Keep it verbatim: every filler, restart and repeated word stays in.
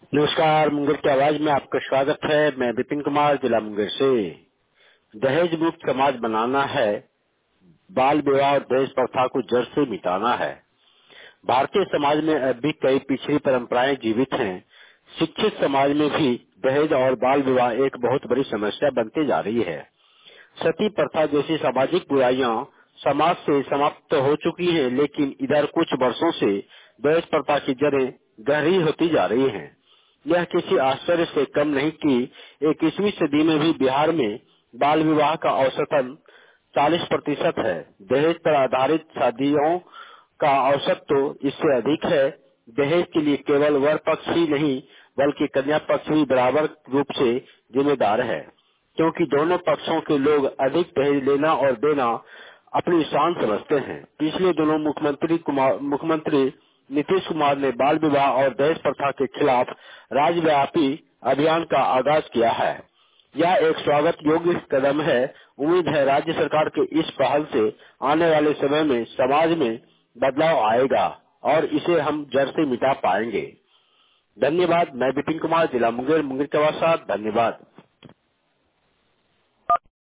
नमस्कार, मुंगेर की आवाज में आपका स्वागत है। मैं विपिन कुमार, जिला मुंगेर से। दहेज मुक्त समाज बनाना है, बाल विवाह और दहेज प्रथा को जड़ से मिटाना है। भारतीय समाज में अब भी कई पिछड़ी परंपराएं जीवित हैं। शिक्षित समाज में भी दहेज और बाल विवाह एक बहुत बड़ी समस्या बनती जा रही है। सती प्रथा जैसी सामाजिक बुराइयां समाज से समाप्त हो चुकी हैं, लेकिन इधर कुछ वर्षों से दहेज प्रथा की जड़ें गहरी होती जा रही हैं। यह किसी आश्चर्य से कम नहीं कि इक्कीसवीं सदी में भी बिहार में बाल विवाह का औसतन चालीस प्रतिशत है। दहेज पर आधारित शादियों का औसत तो इससे अधिक है। दहेज के लिए केवल वर पक्ष ही नहीं बल्कि कन्या पक्ष भी बराबर रूप से जिम्मेदार है, क्योंकि दोनों पक्षों के लोग अधिक दहेज लेना और देना अपनी शान समझते हैं। पिछले दिनों मुख्यमंत्री कुमार मुख्यमंत्री नीतीश कुमार ने बाल विवाह और दहेज प्रथा के खिलाफ राज्यव्यापी अभियान का आगाज किया है। यह एक स्वागत योग्य कदम है। उम्मीद है राज्य सरकार के इस पहल से आने वाले समय में समाज में बदलाव आएगा और इसे हम जड़ से मिटा पाएंगे। धन्यवाद। मैं विपिन कुमार, जिला मुंगेर, मुंगेर के वासा। धन्यवाद।